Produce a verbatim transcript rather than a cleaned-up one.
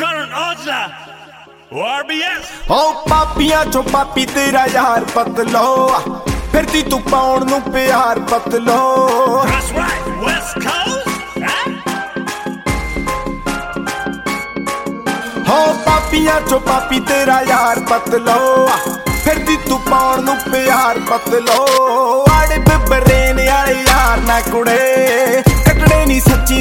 ਕਰਨ Aujla R B S ਹੋ ਪਾਪੀਆਂ ਚੋਂ ਪਾਪੀ ਤੇਰਾ ਯਾਰ ਪਤਲੋ ਫਿਰਦੀ ਤੂੰ ਪਾਉਣ ਨੂੰ ਪਿਆਰ ਪਤਲੋ ਦੈਟਸ ਰਾਈਟ ਵੈਸਟ ਕੋਸਟ ਹੋ ਪਾਪੀਆਂ ਚੋਂ ਪਾਪੀ ਤੇਰਾ ਯਾਰ ਪਤਲੋ ਫਿਰਦੀ ਤੂੰ ਪਾਉਣ ਨੂੰ ਪਿਆਰ ਪਤਲੋ ਆੜੇ ਬਿਬਰੇਨ ਵਾਲੇ ਯਾਰ ਨਾ ਕੁੜੇ ਕੱਟਣੇ ਨਹੀਂ ਸੱਚੀ